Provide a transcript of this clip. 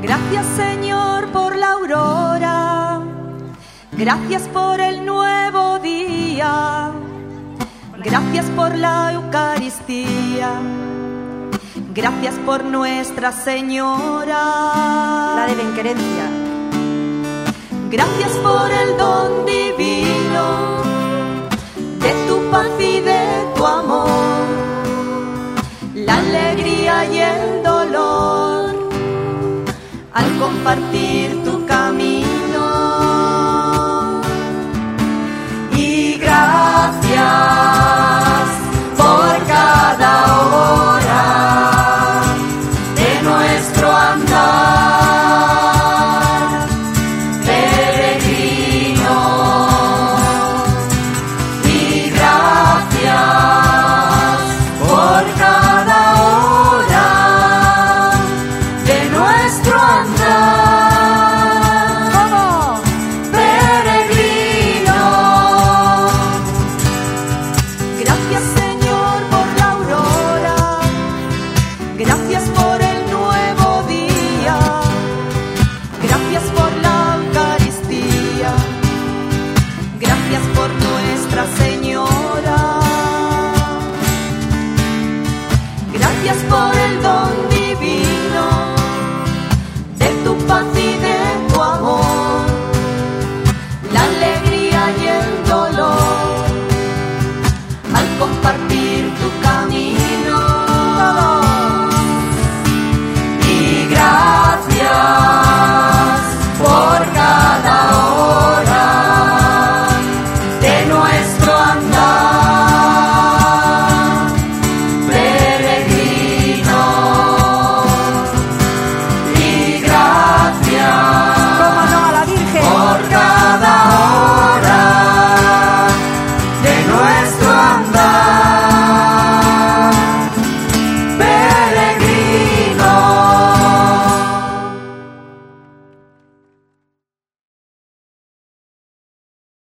Gracias, Señor, por la aurora. Gracias por el nuevo día. Gracias por la Eucaristía. Gracias por Nuestra Señora, la de Benquerencia. Gracias por el don divino de tu paz y de tu amor, la alegría y el dolor al compartir tu camino. Y gracias por cada hora de nuestro andar peregrino. Y gracias por cada hora de nuestro andar. ¿Cómo? Peregrino. Gracias, Señor, por la aurora. Gracias por el nuevo día. Gracias por la Eucaristía. Gracias por Nuestra Señora. Gracias por el don divino de tu paz y de tu amor, la alegría y el dolor al compartir tu camino. Y gracias por cada hora de nuestro andar peregrino. Y gracias, ¿Cómo no? A la Virgen. por cada hora de nuestro andar.